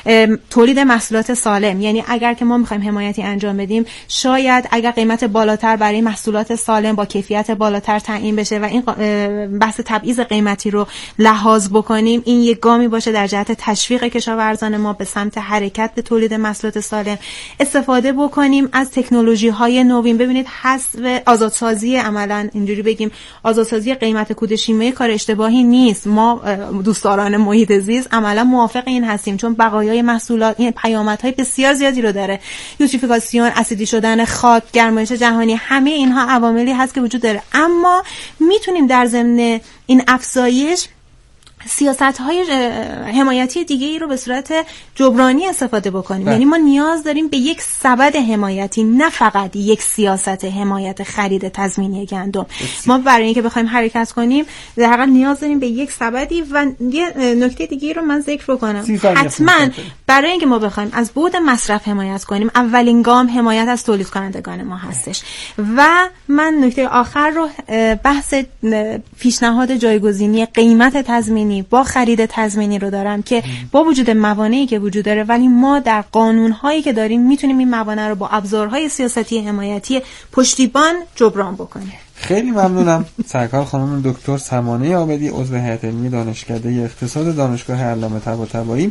تولید محصولات سالم. یعنی اگر که ما میخوایم حمایتی انجام بدیم، شاید اگر قیمت بالاتر برای محصولات سالم با کیفیت بالاتر تعیین بشه و این بحث تبعیض قیمتی رو لحاظ بکنیم، این یک گامی باشه در جهت تشویق کشاورزان ما به سمت حرکت به تولید محصولات سالم. استفاده بکنیم از تکنولوژی‌های نوین. ببینید حذف آزادسازی، عملاً اینجوری بگیم آزادسازی قیمت کود شیمیایی کار اشتباهی نیست. ما دوستداران محیط زیست عملاً موافق این هستیم، چون بقایای محصولات این پیامدهای بسیار زیادی رو داره. یوتریفیکاسیون، اسیدی شدن خاک، گرمایش جهانی، همه اینها عواملی هست که وجود داره. اما میتونیم در ضمن این افزایش سیاست‌های حمایتی دیگه ای رو به صورت جبرانی استفاده بکنیم. یعنی ما نیاز داریم به یک سبد حمایتی، نه فقط یک سیاست حمایت خرید تضمینی گندم. ما برای اینکه بخوایم حرکت کنیم در حقیقت نیاز داریم به یک سبدی. و یه نکته دیگه رو من ذکر بکنم، حتما برای اینکه ما بخوایم از بعد مصرف حمایت کنیم، اولین گام حمایت از تولید کنندگان ما هستش. و من نکته آخر رو بحث پیشنهاد جایگزینی قیمت تضمینی با خرید تضمینی رو دارم که با وجود موانعی که وجود داره، ولی ما در قانون‌هایی که داریم میتونیم این موانع رو با ابزارهای سیاستی حمایتی پشتیبان جبران بکنیم. خیلی ممنونم. سرکار خانم دکتر سمانه عابدی، عضو هیئت علمی دانشکده اقتصاد دانشگاه علامه طباطبایی،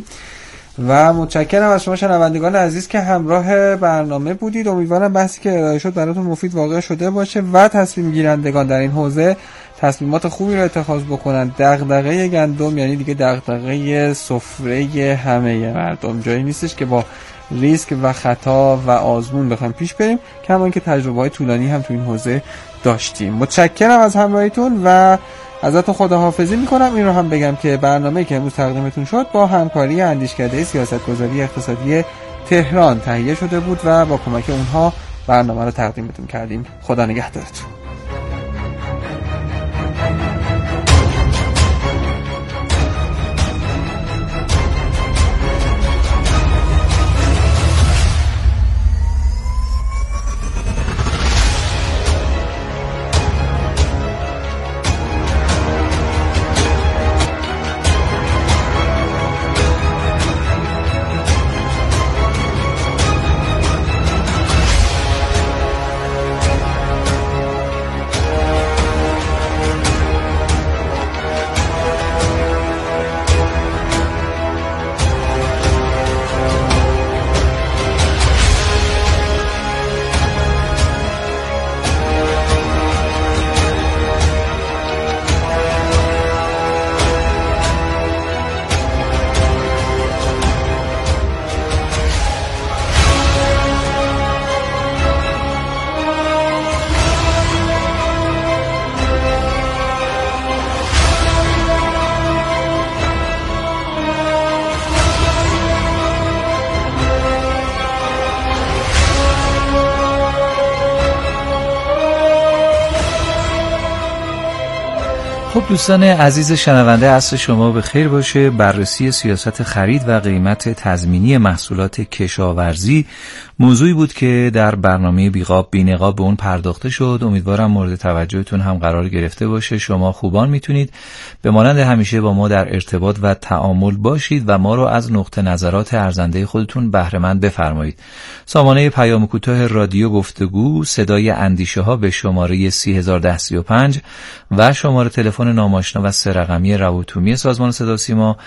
و متشکرم از شما شنوندگان عزیز که همراه برنامه بودید. امیدوارم بحثی که ارائه شد براتون مفید واقع شده باشه و تصمیم گیرندگان در این حوزه تصمیمات خوبی رو اتخاذ بکنن. دغدغه گندم یعنی دیگه دغدغه سفره همه مردم، جایی نیستش که با ریسک و خطا و آزمون بخوایم پیش بریم، کما اینکه تجربه‌های طولانی هم تو این حوزه داشتیم. متشکرم از همراهیتون و ازتون خداحافظی میکنم. این رو هم بگم که برنامه‌ای که امروز تقدیمتون شد با همکاری اندیشکده سیاستگذاری اقتصادی تهران تهیه شده بود و با کمک اونها برنامه رو تقدیمتون کردیم. خدا نگهدارتون. خب دوستان عزیز شنونده، عصر شما به خیر باشه. بررسی سیاست خرید و قیمت تضمینی محصولات کشاورزی موضوعی بود که در برنامه بیقاب بینقاب به اون پرداخته شد. امیدوارم مورد توجهتون هم قرار گرفته باشه. شما خوبان میتونید به مانند همیشه با ما در ارتباط و تعامل باشید و ما رو از نقطه نظرات ارزنده خودتون بهره مند بفرمایید. سامانه پیام کوتاه رادیو گفتگو صدای اندیشه ها به شماره 301035 و شماره تلفن ناماشنا و 3 رقمی روابط سازمان صدا سیما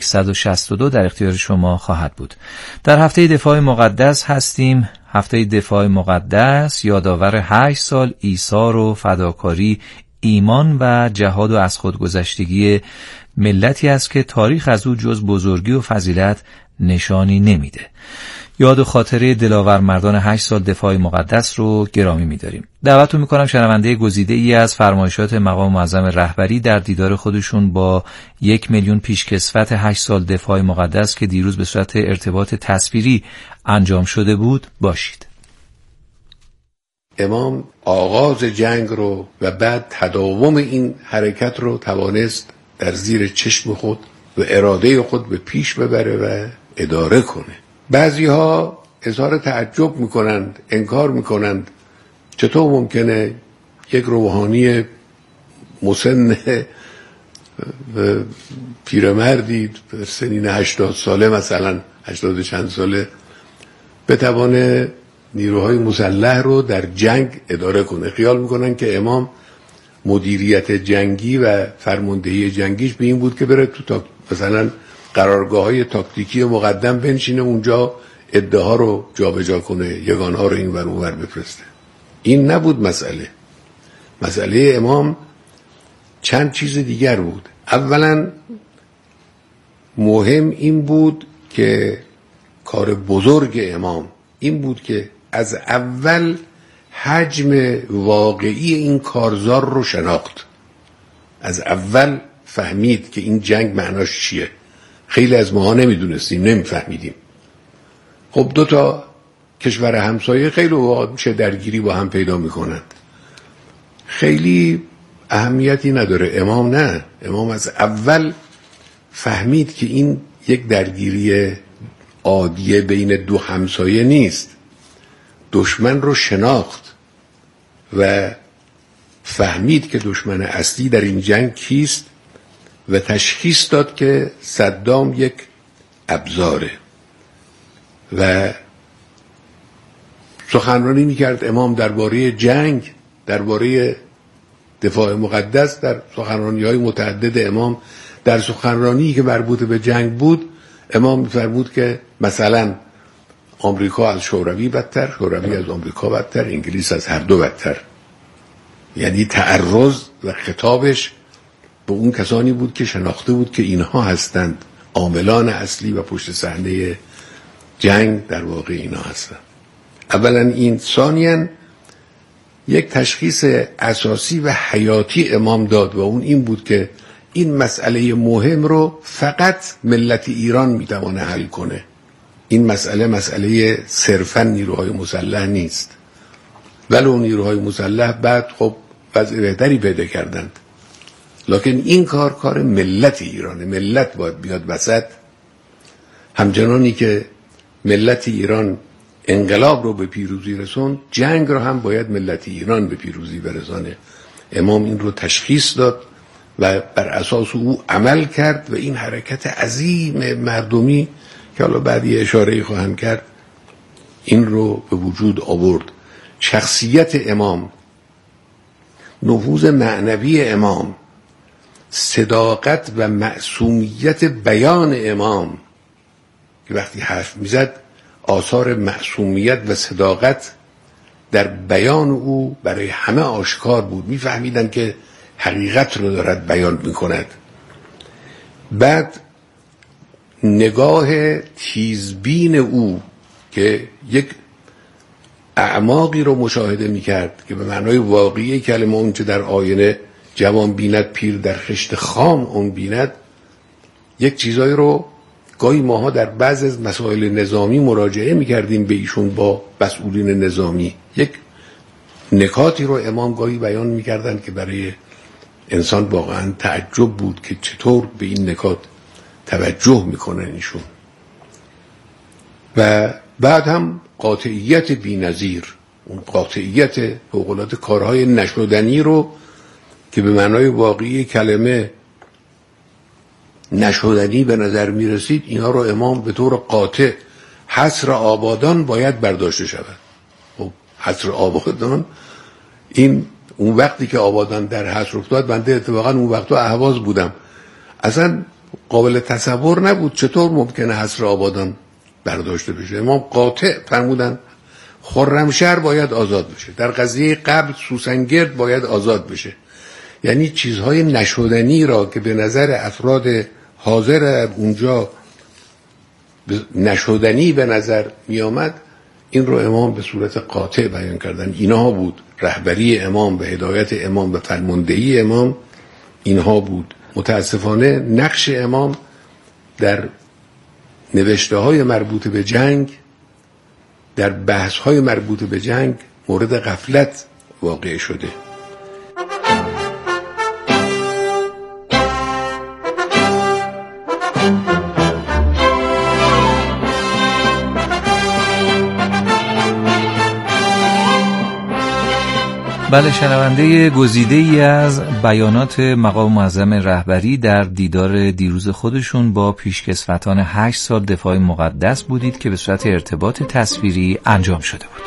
162 در اختیار شما خواهد بود. در هفته دفاع مقدس هستیم. هفته دفاع مقدس یادآور 8 سال ایثار و فداکاری، ایمان و جهاد و از خودگذشتگی ملتی است که تاریخ از او جز بزرگی و فضیلت نشانی نمیده. یاد و خاطره دلاور مردان 8 سال دفاع مقدس رو گرامی می‌داریم. دعوتتون می‌کنم شنونده گزیده‌ای از فرمایشات مقام معظم رهبری در دیدار خودشون با 1 میلیون پیشکسوت 8 سال دفاع مقدس که دیروز به صورت ارتباط تصویری انجام شده بود باشید. امام آغاز جنگ رو و بعد تداوم این حرکت رو توانست در زیر چشم خود و اراده خود به پیش ببره و اداره کنه. بعضی ها اظهار تعجب میکنند، انکار میکنند چطور ممکنه یک روحانی مسن پیرمردی سنین 80 ساله مثلا 80 چند ساله بتوانه نیروهای مسلح رو در جنگ اداره کنه. خیال میکنن که امام مدیریت جنگی و فرماندهی جنگیش به این بود که بره تو مثلا قرارگاه‌های تاکتیکی مقدم بنشینه اونجا ادعا رو جابجا کنه، یگان‌ها رو این ور اون ور بفرسته. این نبود مسئله امام چند چیز دیگر بود. اولا مهم این بود که کار بزرگ امام این بود که از اول حجم واقعی این کارزار رو شناخت. از اول فهمید که این جنگ معناش چیه. خیلی از ماها نمیدونستیم، نمیفهمیدیم. خب 2 کشور همسایه خیلی وقت میشه درگیری با هم پیدا میکنند، خیلی اهمیتی نداره. امام نه، امام از اول فهمید که این یک درگیری عادیه بین 2 همسایه نیست. دشمن رو شناخت و فهمید که دشمن اصلی در این جنگ کیست و تشخیص داد که صدام یک ابزاره و سخنرانی میکرد امام درباره جنگ، درباره دفاع مقدس. در سخنرانی‌های متعدد امام در سخنرانی که مربوط به جنگ بود امام می‌فرمود که مثلا آمریکا از شوروی بدتر، شوروی از آمریکا بدتر، انگلیس از هر دو بدتر. یعنی تعرض و خطابش به اون کسانی بود که شناخته بود که اینها هستند عاملان اصلی و پشت صحنه جنگ در واقع اینها هستند. اولا این. ثانیاً یک تشخیص اساسی و حیاتی امام داد و اون این بود که این مسئله مهم رو فقط ملت ایران میتونه حل کنه. این مسئله صرفاً نیروهای مسلح نیست. ولو نیروهای مسلح بعد خب وضع بهتری پیدا کردند، لکن این کار ملت ایرانه. ملت باید بیاد وسط. همچنانی که ملت ایران انقلاب رو به پیروزی رسوند، جنگ رو هم باید ملت ایران به پیروزی برسانه. امام این رو تشخیص داد و بر اساس او عمل کرد و این حرکت عظیم مردمی که حالا بعدی اشاره‌ای خواهم کرد این رو به وجود آورد. شخصیت امام، نفوذ معنوی امام، صداقت و معصومیت بیان امام که وقتی حرف میزد آثار معصومیت و صداقت در بیان او برای همه آشکار بود. میفهمیدن که حقیقت رو دارد بیان میکند. بعد نگاه تیزبین او که یک اعماقی رو مشاهده میکرد که به معنای واقعی کلمه اون چه در آینه جوان بیند پیر در خشت خام اون بیند، یک چیزایی رو گاهی ماها در بعض از مسائل نظامی مراجعه میکردیم به ایشون با مسئولین نظامی، یک نکاتی رو امام گاهی بیان میکردن که برای انسان واقعا تعجب بود که چطور به این نکات توجه میکنن ایشون. و بعد هم قاطعیت بی‌نظیر، اون قاطعیت فوق‌العاده کارهای نشدنی رو که به معنای واقعی کلمه نشدنی به نظر می رسید، اینا رو امام به طور قاطع حصر آبادان باید برداشته شود. خب حصر آبادان، این اون وقتی که آبادان در حصر افتاد، بنده اتفاقا اون وقتا اهواز بودم، اصلا قابل تصور نبود چطور ممکنه حصر آبادان برداشته بشه. امام قاطع فرمودن خرمشهر باید آزاد بشه، در قضیه قبل سوسنگرد باید آزاد بشه. یعنی چیزهای نشدنی را که به نظر افراد حاضر اونجا نشدنی به نظر می آمد، این رو امام به صورت قاطع بیان کردن. اینها بود رهبری امام و هدایت امام و فرماندهی امام، اینها بود. متاسفانه نقش امام در نوشته های مربوط به جنگ، در بحث های مربوط به جنگ مورد غفلت واقع شده. بله، شنونده گزیده‌ای از بیانات مقام معظم رهبری در دیدار دیروز خودشون با پیشکسوتان 8 سال دفاع مقدس بودید که به صورت ارتباط تصویری انجام شده بود.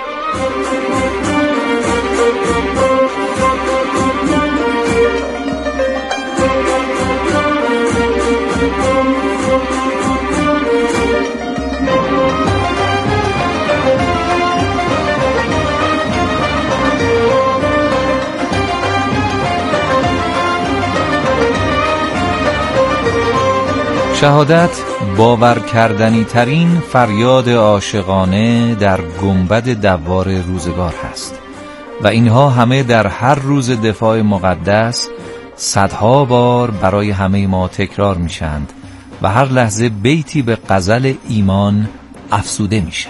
شهادت باور کردنی ترین فریاد عاشقانه در گنبد دوار روزگار هست و اینها همه در هر روز دفاع مقدس صدها بار برای همه ما تکرار میشند و هر لحظه بیتی به غزل ایمان افزوده میشه.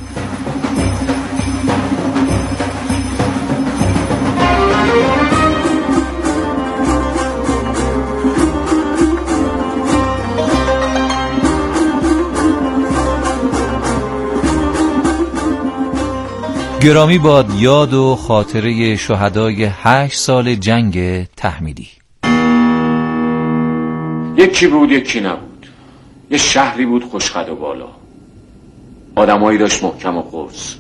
گرامی باد یاد و خاطره شهدای 8 سال جنگ تحمیلی. یکی بود یکی نبود، یه شهری بود خوشقد و بالا، آدمایی داشت محکم و قرص،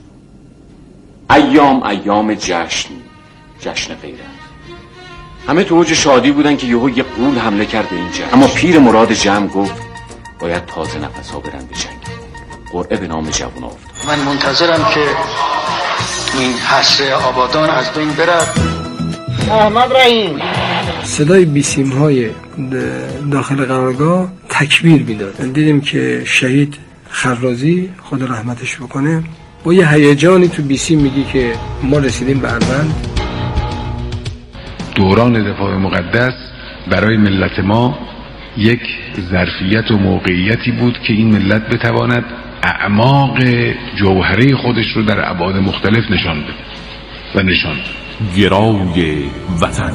ایام جشن غیرت، همه تو اوج شادی بودن که یهو یه غول حمله کرد به این جشن. اما پیر مراد جمع گفت باید تازه نفس‌ها برن به جنگ. قرعه به نام جوونا افتاد. من منتظرم که این حسره آبادان از بین برد. احمد رحیم صدای بیسیم‌های داخل قرارگاه تکبیر میداد. دیدیم که شهید خرازی خدا رحمتش بکنه با یه هیجانی تو بیسیم میگی که ما رسیدیم به اروند. دوران دفاع مقدس برای ملت ما یک ظرفیت و موقعیتی بود که این ملت بتواند اعماق جوهره خودش رو در ابعاد مختلف نشان بده و نشان گرای وطن.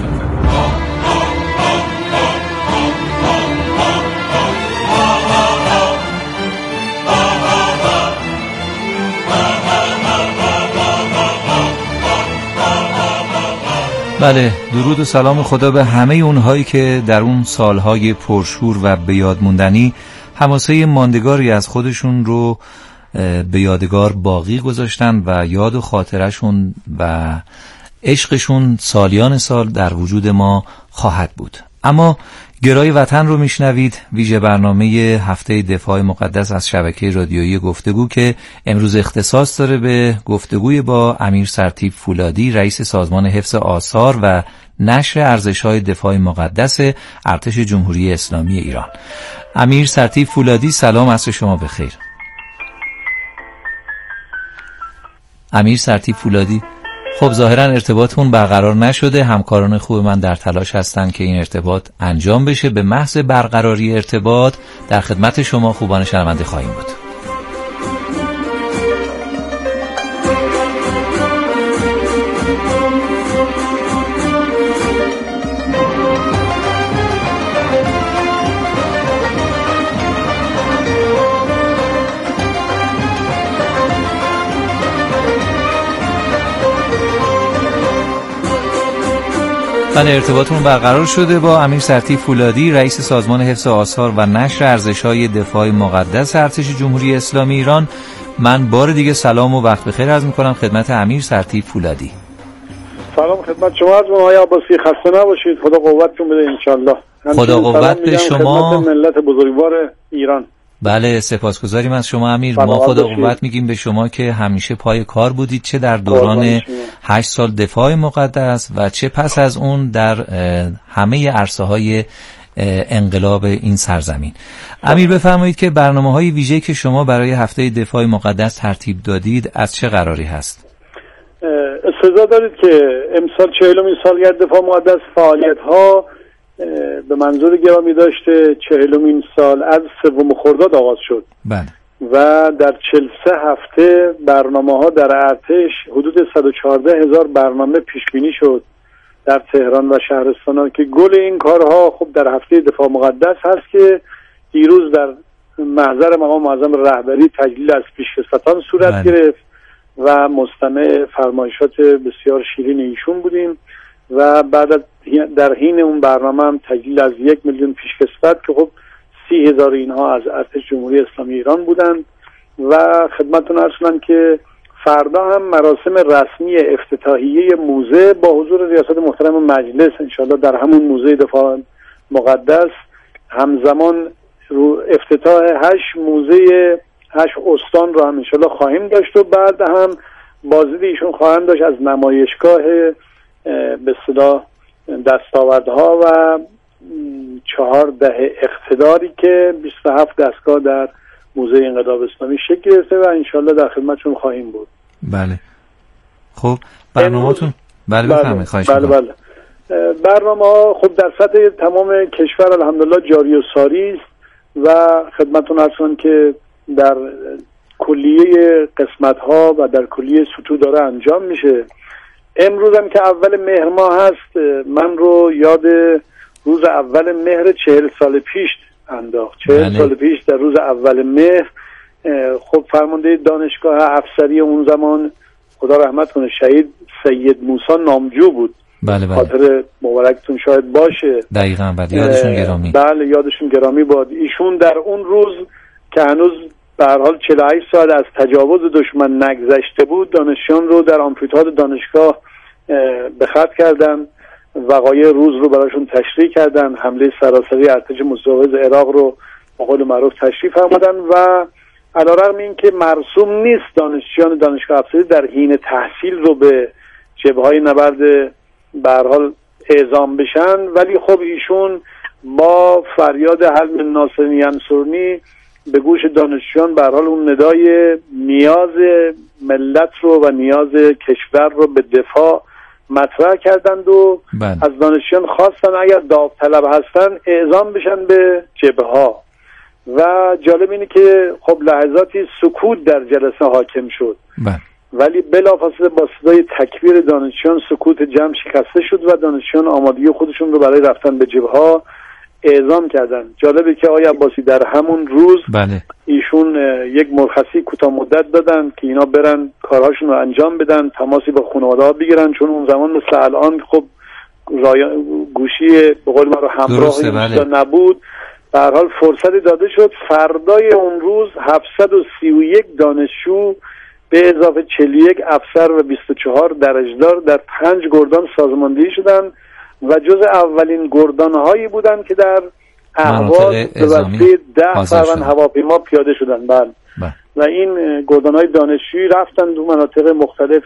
بله، درود و سلام خدا به همه اونهایی که در اون سالهای پرشور و به یاد موندنی حماسه ماندگاری از خودشون رو به یادگار باقی گذاشتن و یاد و خاطرشون و عشقشون سالیان سال در وجود ما خواهد بود. اما گرای وطن رو میشنوید، ویژه برنامه هفته دفاع مقدس از شبکه رادیویی گفتگو که امروز اختصاص داره به گفتگوی با امیر سرتیپ فولادی، رئیس سازمان حفظ آثار و نشر ارزش‌های دفاع مقدس ارتش جمهوری اسلامی ایران. امیر سرتیپ فولادی، سلام، عصر شما بخیر. امیر سرتیپ فولادی، خب ظاهرا ارتباطمون برقرار نشده. همکاران خوب من در تلاش هستن که این ارتباط انجام بشه. به محض برقراری ارتباط در خدمت شما خوبان شنونده خواهیم بود. بله، ارتباطمون برقرار شده با امیر سرتیپ فولادی، رئیس سازمان حفظ آثار و نشر ارزش‌های دفاع مقدس ارتش جمهوری اسلامی ایران. من بار دیگه سلام و وقت بخیر عرض می‌کنم خدمت امیر سرتیپ فولادی. سلام خدمت شما، از آقای عباسی، خسته نباشید، خدا قوتتون بده انشالله. خدا قوت به شما، ملت بزرگوار ایران. بله، سپاسگزاریم از شما امیر. ما خدا قوت میگیم به شما که همیشه پای کار بودید، چه در دوران 8 سال دفاع مقدس و چه پس از اون در همه عرصه‌های انقلاب این سرزمین. امیر بفرمایید که برنامه‌های ویژه‌ای که شما برای هفته دفاع مقدس ترتیب دادید از چه قراری هست؟ استعداد دارید که امسال 40مین سالگرد دفاع مقدس فعالیت‌ها به منظور گرامی داشته. 40مین سال از 3 خرداد آغاز شد. بله. و در 43 هفته برنامه‌ها در ارتش حدود 114,000 برنامه پیش بینی شد در تهران و شهرستان‌ها که گل این کارها خب در هفته دفاع مقدس هست که دیروز در محضر مقام معظم رهبری تجلیل از پیشکسوتان صورت گرفت و مستمع فرمایشات بسیار شیرین ایشون بودیم و بعد در حین اون برنامه هم تجلیل از 1 میلیون پیشکسوت که خب 30,000 اینها از ارتش جمهوری اسلامی ایران بودند و خدمتتون عرض کنم که فردا هم مراسم رسمی افتتاحیه موزه با حضور ریاست محترم مجلس انشالله در همون موزه دفاع مقدس همزمان رو افتتاح 8 موزه 8 استان رو هم انشالله خواهیم داشت و بعد هم بازدید ایشون خواهیم داشت از نمایشگاه به اصطلاح دستاوردها و 4 دهه اقتداری که 27 دستگاه در موزه انقلاب اسلامی شکل گرفته و انشالله در خدمتشون خواهیم بود. بله. خب برنامه‌تون بفرمایید. خواهش می‌کنم. بله. برنامه خب در سطح تمام کشور الحمدلله جاری و ساری است و خدمتتون عرض کنم که در کلیه قسمت‌ها و در کلیه سطوح داره انجام میشه. امروز هم که اول مهر ماه هست من رو یاد روز اول مهر 40 سال پیش انداخت. 40 سال پیش در روز اول مهر خب فرمانده دانشگاه افسری اون زمان خدا رحمت کنه شهید سید موسی نامجو بود. بله. خاطر مبارکتون شاید باشه. دقیقاً. بله یادشون گرامی. بله یادشون گرامی باد. ایشون در اون روز که هنوز به هر حال 48 سال از تجاوز دشمن نگذشته بود دانشجویان رو در آمفی‌تئاتر دانشگاه به خط کردن، وقایع روز رو براشون تشریح کردن، حمله سراسری ارتش مستوعب عراق رو به قول معروف تشریح فرمودن و علیرغم این که مرسوم نیست دانشجویان دانشگاه افسری در حین تحصیل رو به جبهه‌های نبرد به هر حال اعزام بشن، ولی خب ایشون با فریاد حلم ناصر ینصرنی به گوش دانشجویان به هر حال اون ندای نیاز ملت رو و نیاز کشور رو به دفاع مطرح کردند و از دانشجویان خواستن اگر داوطلب هستن اعزام بشن به جبهه‌ها و جالب اینه که خب لحظاتی سکوت در جلسه حاکم شد ولی بلافاصله با صدای تکبیر دانشجویان سکوت جمع شکسته شد و دانشجویان آمادگی خودشون رو برای رفتن به جبهه‌ها اعزام کردن. جالبه که آقای عباسی در همون روز ایشون یک مرخصی کوتاه مدت دادن که اینا برن کارهاشون رو انجام بدن، تماسی با خانواده‌ها بگیرن، چون اون زمان مثل الان خب گوشی به قول ما رو همراه نبود. به هر حال فرصتی داده شد. فردای اون روز 731 دانشجو به اضافه 41 افسر و 24 درجه‌دار در 5 گردان سازماندهی شدن و جز اولین گردان‌هایی بودند که در اهواز به وسیله 10 فروند هواپیما پیاده شدند. بله. و این گردان‌های دانشجویی رفتند دو مناطق مختلف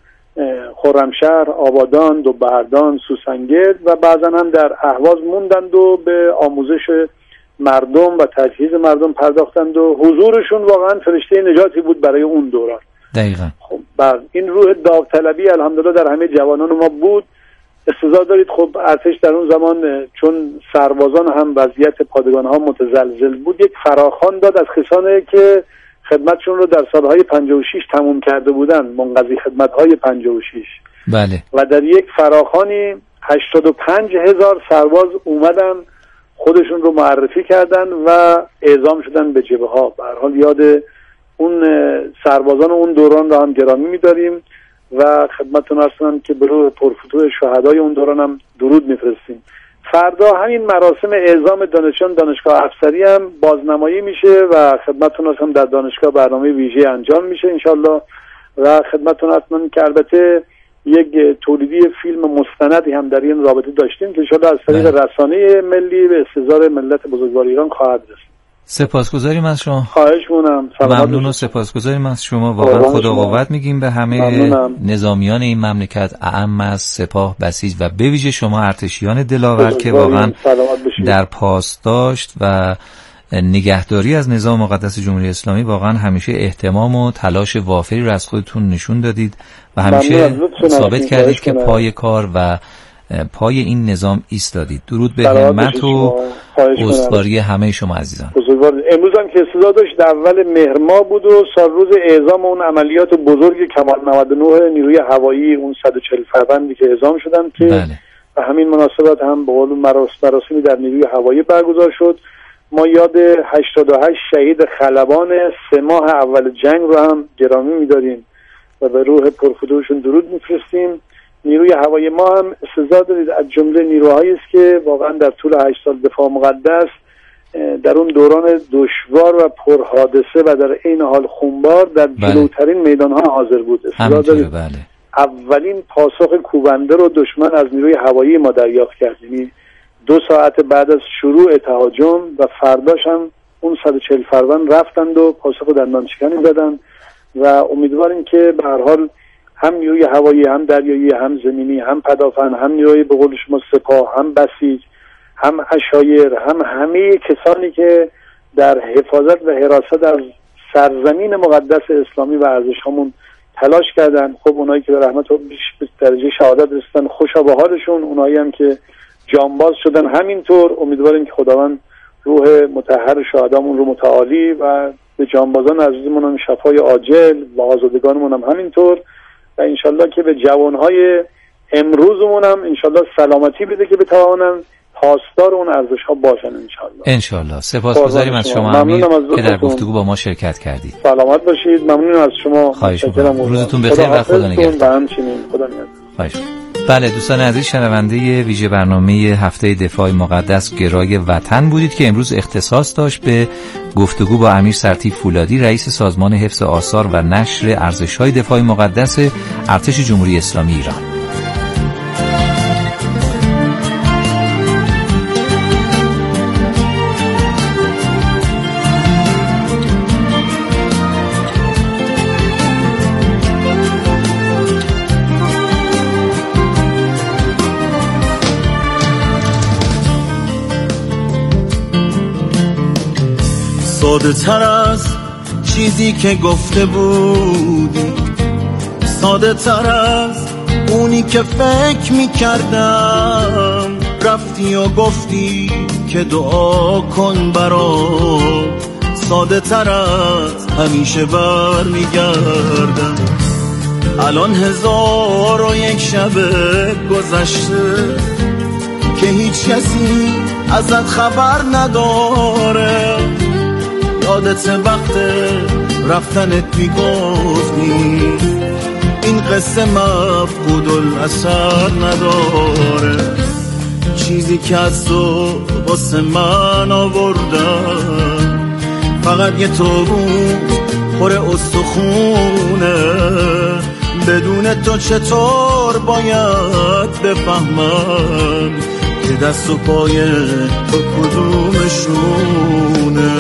خرمشهر، آبادان، دوبهردان، سوسنگرد و بعضا هم در اهواز موندند و به آموزش مردم و تجهیز مردم پرداختند و حضورشون واقعا فرشته نجاتی بود برای اون دوران. دقیقاً. خب بعد این روح داوطلبی الحمدلله در همه جوانان ما بود. استزاده دارید خب ارتش در اون زمان چون سربازان هم وضعیت پادگان‌ها متزلزل بود یک فراخوان داد از کسانی که خدمتشون رو در سالهای 56 تموم کرده بودن، منقضی خدمت‌های 56. بله. و در یک فراخوانی 85,000 سرباز اومدن خودشون رو معرفی کردن و اعزام شدن به جبهه‌ها. به هر حال یاد اون سربازان اون دوران رو هم گرامی می‌داریم و خدمتتون عرض کنم که به روح پرفتوح شهدای اون دوران هم درود می‌فرستیم. فردا همین مراسم اعزام دانشجویان دانشگاه افسری هم بازنمایی میشه و خدمتتون عرض کنم در دانشگاه برنامه ویژه انجام میشه انشالله و خدمتتون عرض کنم که البته یک تولیدی فیلم مستندی هم در این رابطه داشتیم که انشالله از طریق رسانه ملی به استحضار ملت بزرگوار ایران خواهد رسید. سپاسگزاریم از شما. خواهش می‌کنم. ممنون و سپاسگزاریم از شما. واقعا خدا قوت میگیم به همه نظامیان این مملکت، اعم از سپاه، بسیج و به ویژه شما ارتشیان دلاور که واقعا در پاسداشت و نگهداری از نظام مقدس جمهوری اسلامی واقعا همیشه اهتمام و تلاش وافری را از خودتون نشون دادید و همیشه ثابت کردید که پای کار و پای این نظام ایستادید. درود به همت و استواری همه شما عزیزان. امروز هم که استعداد داشت اول مهر ماه بود و سال روز اعزام اون عملیات بزرگ کمال 99 نیروی هوایی اون 140 فروندی که اعزام شدن که و همین مناسبت هم به قول مراسمی در نیروی هوایی برگزار شد. ما یاد 88 شهید خلبان 3 ماه اول جنگ رو هم گرامی می‌داریم و به روح پرفتوشون درود میفرستیم. نیروی هوایی ما هم سزا دارید از جمله نیروهایی است که واقعا در طول 8 سال دفاع مقدس در اون دوران دشوار و پرحادثه و در عین حال خونبار در جلوترین میدان‌ها حاضر بود. سزا دارید. اولین پاسخ کوبنده رو دشمن از نیروی هوایی ما دریافت کرد، یعنی 2 ساعت بعد از شروع تهاجم و فرداش هم اون 140 فروند رفتند و پاسخ دندانشکنی دادن و امیدواریم که به هر حال هم نیروی هوایی، هم دریایی، هم زمینی، هم پدافند، هم نیروی به قول شما سپاه، هم بسیج، هم عشایر، هم همه کسانی که در حفاظت و حراست از سرزمین مقدس اسلامی و ارزش‌هامون تلاش کردن. خب اونایی که به رحمت و به درجه شهادت رسیدن خوشا به حالشون، اونایی هم که جانباز شدن همینطور. امیدواریم که خداوند روح مطهر شهدامون رو متعالی و به جانبازان عزیزمون هم شفای عاجل و آزادگانمون هم همینطور و انشالله که به جوانهای امروزمون هم انشالله سلامتی بده که بتوانن پاسدار اون ارزش ها باشن انشالله. سپاسگزاریم از شما امیر که در گفتگو با ما شرکت کردید. سلامت باشید. ممنونم از شما. خواهش می‌کنم. روزتون بخیر و خدا نگهدار. خدا نگهدار. خواهش. بله دوستان عزیز، شنونده ویژه برنامه هفته دفاع مقدس گرای وطن بودید که امروز اختصاص داشت به گفتگو با امیر سرتیپ فولادی، رئیس سازمان حفظ آثار و نشر ارزش‌های دفاع مقدس ارتش جمهوری اسلامی ایران. ساده تر از چیزی که گفته بودی، ساده تر از اونی که فکر میکردم، رفتی و گفتی که دعا کن برام، ساده تر از همیشه بر میگردم. الان 1001 شب گذشته که هیچ کسی ازت خبر نداره. یادت وقت رفتنت میگفتی این قصه مفقود الاثر نداره. چیزی که از تو واسه من آوردم فقط یه تابوت پر استخونه. بدون تو چطور باید بفهمم که دست و پای تو کدومشونه.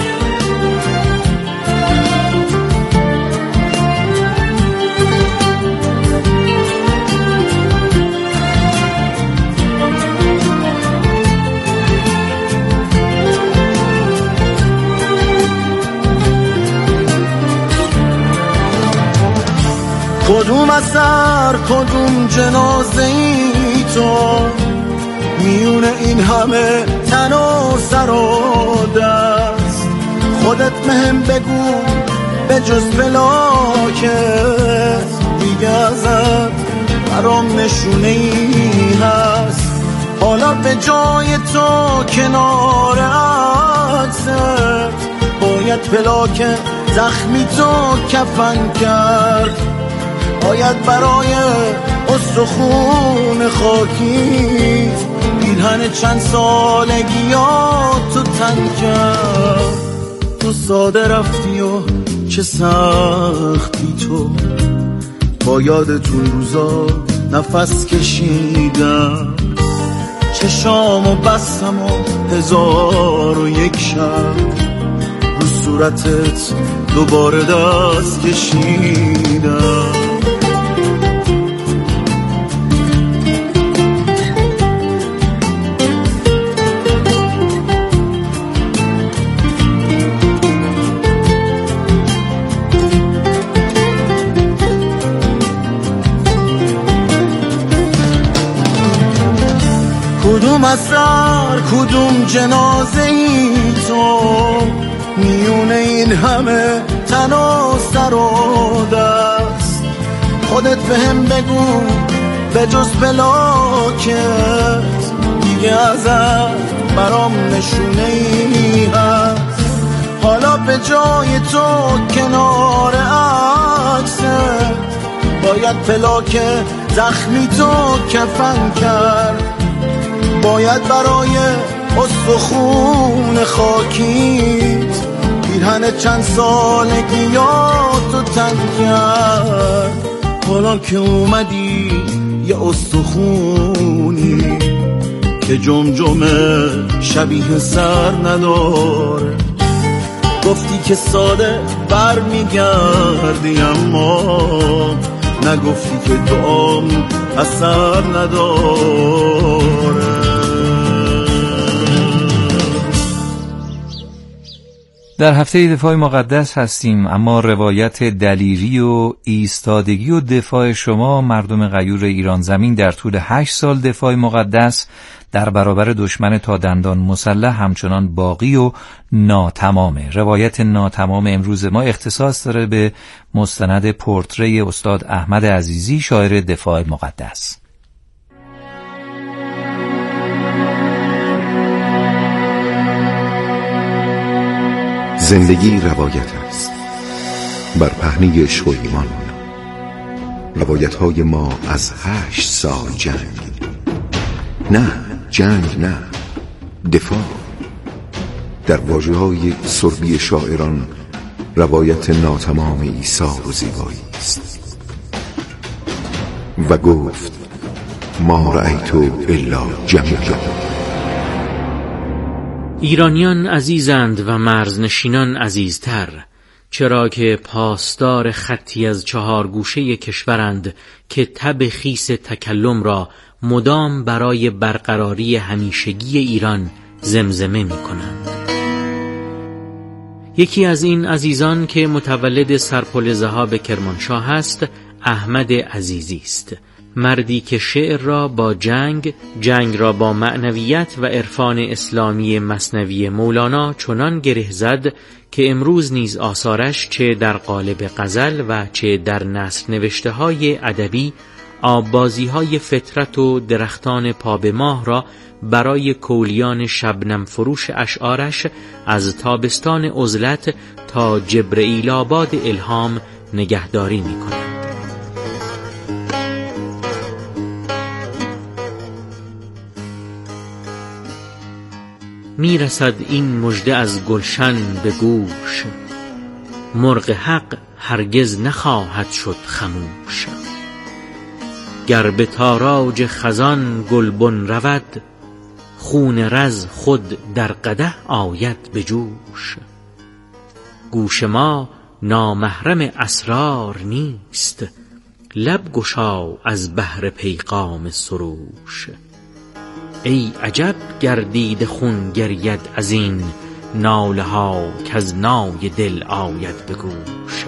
کدوم اثر کدوم جنازه ای تو، میون این همه تن و سر و دست. خودت مهم بگو به جز فلاکت دیگه ازت برام نشونه ای هست. حالا به جای تو کنار عکست باید پلاک زخمی تو کفن کرد. باید برای استخون خاکی پیرهن چند سالگیاتو تن کرد. تو ساده رفتی و چه سختی تو، با یادتون روزا نفس کشیدم. چشامو بستم و 1001 شب رو صورتت دوباره دست کشیدم. کدوم اثر کدوم جنازه ای تو، میونه این همه تن و سر و دست. خودت بهم بگو به جز فلاکت دیگه ازت برام نشونه ای هست. حالا به جای تو کنار عکست باید پلاک زخمی تو کفن کرد، باید برای استخون خاکیت پیرهن چند سالگیاتو تن کرد. حالا که اومدی یه استخونی که جمجمه شبیه سر نداره، گفتی که ساده بر میگردی اما نگفتی که دعام اثر نداره. در هفته دفاع مقدس هستیم، اما روایت دلیری و ایستادگی و دفاع شما مردم غیور ایران زمین در طول 8 سال دفاع مقدس در برابر دشمن تا دندان مسلح همچنان باقی و ناتمامه. روایت ناتمام امروز ما اختصاص داره به مستند پورتری استاد احمد عزیزی، شاعر دفاع مقدس. زندگی روایت است بر پهنه عشق و ایمان. روایت‌های ما از 8 سال جنگ نه دفاع. در واژه‌های سربی شاعران روایت ناتمام ایثار و زیبایی است. و گفت ما رأیت الا جمیلا. ایرانیان عزیزند و مرزنشینان عزیزتر، چرا که پاسدار خطی از 4 گوشه کشورند که تب خیس تکلم را مدام برای برقراری همیشگی ایران زمزمه می کنند. یکی از این عزیزان که متولد سرپل ذهاب کرمانشاه است، احمد عزیزی است. مردی که شعر را با جنگ را با معنویت و عرفان اسلامی مثنوی مولانا چنان گره زد که امروز نیز آثارش چه در قالب غزل و چه در نثر نوشته های ادبی آبازی های فطرت و درختان پا به ماه را برای کولیان شبنم فروش اشعارش از تابستان عزلت تا جبرئیل آباد الهام نگهداری می کند. می رسد این مژده از گلشن به گوش، مرغ حق هرگز نخواهد شد خموش. گر به تاراج خزان گلبن رود، خون رز خود در قدح آید به جوش. گوش ما نامحرم اسرار نیست، لب گشا از بحر پیغام سروش. ای عجب گردید خون گرید از این ناله ها که از نای دل آید به گوش.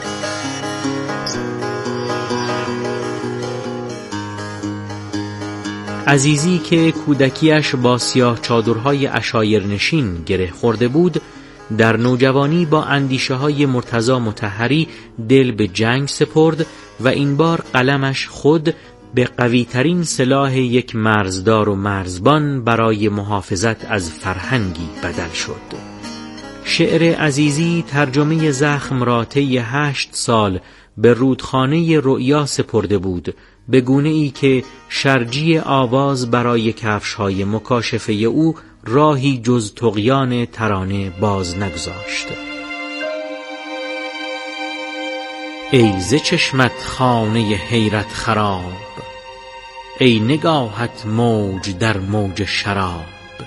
عزیزی که کودکیش با سیاه چادرهای عشایر نشین گره خورده بود، در نوجوانی با اندیشه های مرتضی مطهری دل به جنگ سپرد و این بار قلمش خود به قوی‌ترین سلاح یک مرزدار و مرزبان برای محافظت از فرهنگی بدل شد. شعر عزیزی ترجمه زخم را طی 8 سال به رودخانه رؤیا سپرده بود، به گونه‌ای که شرجی آواز برای کفش‌های مکاشفه او راهی جز طغیان ترانه باز نگذاشت. ای ز چشمت خانه حیرت خراب، ای نگاهت موج در موج شراب.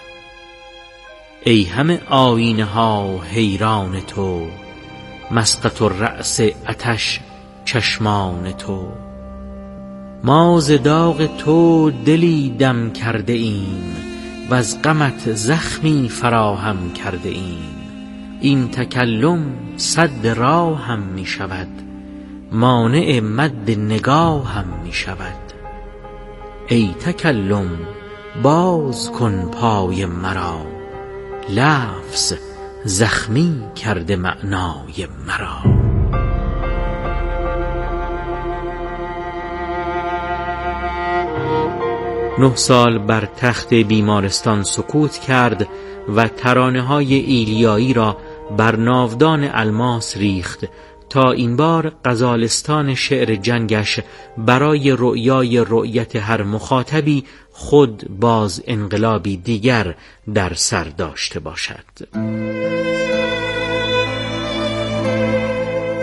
ای همه آینه ها حیران تو، مسقط الرأس آتش چشمان تو. ما ز داغ تو دلی دم کرده ایم، و از غمت زخمی فراهم کرده ایم. این تکلم سد راه هم می شود، مانع مد نگاه هم می شود. ای تکلم باز کن پای مرا، لفظ زخمی کرده معنای مرا. 9 سال بر تخت بیمارستان سکوت کرد و ترانه‌های ایلیایی را بر ناودان الماس ریخت تا این بار غزالستان شعر جنگش برای رؤیت هر مخاطبی خود باز انقلابی دیگر در سر داشته باشد.